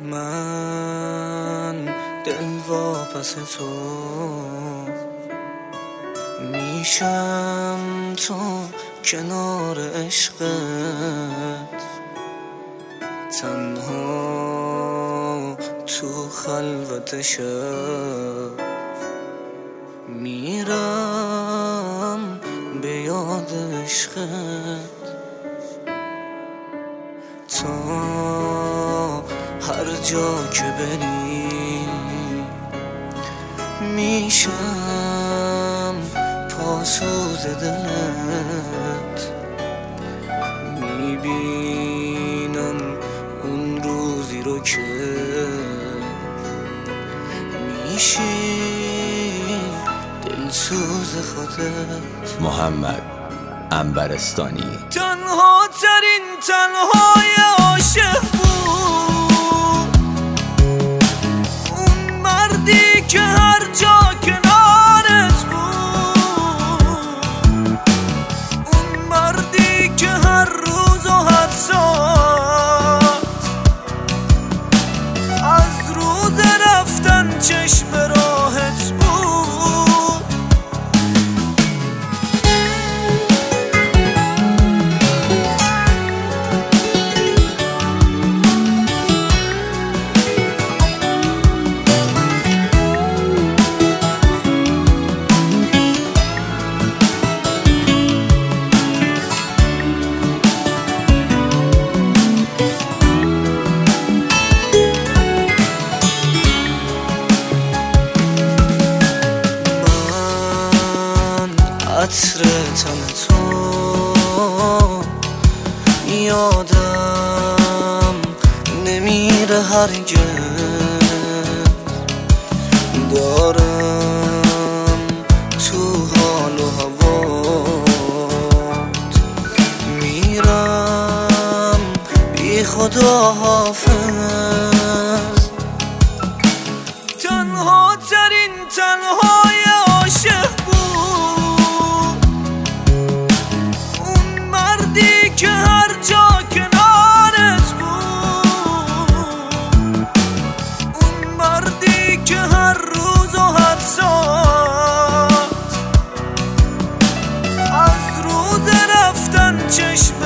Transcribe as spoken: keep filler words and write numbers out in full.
من دل واپس تو میشم، تو کنار عشقت تنها تو خلوت شب میرم به یاد عشقت. تا هر جا که بری میشم پاسوز دلت، میبینم اون روزی رو که میشی دلسوز خودت. محمد عنبرستانی. تنها ترین تنهای عاشق بود اون مردی که هر جا کنارت بود، اون مردی که هر روز و هر ساعت از روز رفتن چشم راحت بود. عطر تن تو یادم نمیره هرگز، دارم تو حال و هوات میرم بی خدا حافظ. تنها ترین تنهای عاشق که هر جا کنارت بود، اون مردی که هر روز و هر ساعت از روز رفتن چشم